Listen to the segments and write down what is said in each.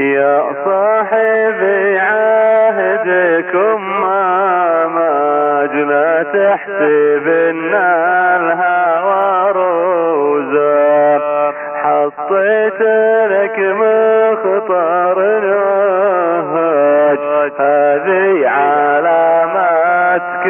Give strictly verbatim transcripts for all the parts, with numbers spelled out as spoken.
يا صاحبي عهدكم ما ماج، لا تحسب ان الهوى روزا، حطيت لك مخطر نهج، هذه علاماتك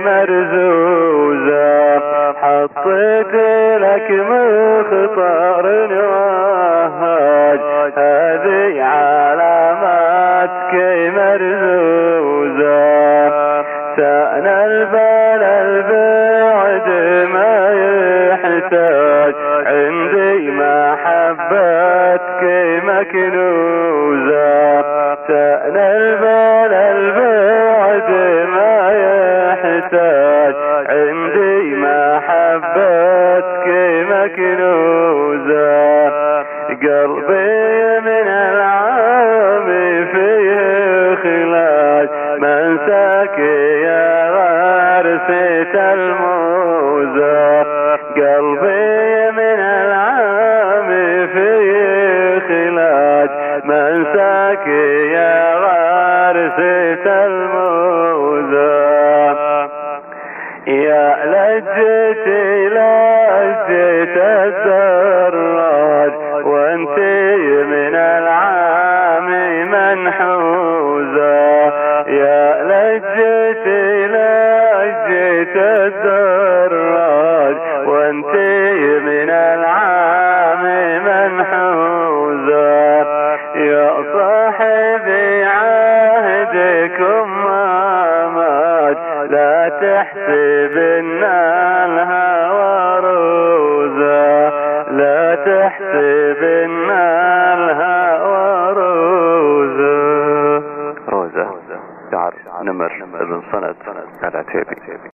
مرزوزة، حطيت لك مخطر نهج، هذه علاماتك مرزوزة، سأنا البلا البعد ما يحتاج، عندي محبتك مكنوزة، سأنا البلا البعد ما يحتاج، عندي محبتك مكنوزة، قلبي من العام فيه خلاج، منساك يا غرسة الموزة، قلبي من العام فيه خلاج، منساك يا غرسة الموزة، يا لجتي لجت الدراج، وانتي من العام منحوزة، يا لجتي لجت الدراج، وانتي من العام منحوزة، يا صاحبي عهدكم ما ماج، لا تحسب ان الهوى روزة، لا تحسب ان الهوى روزة. روزة شعر نمر ابن صند العتيبي.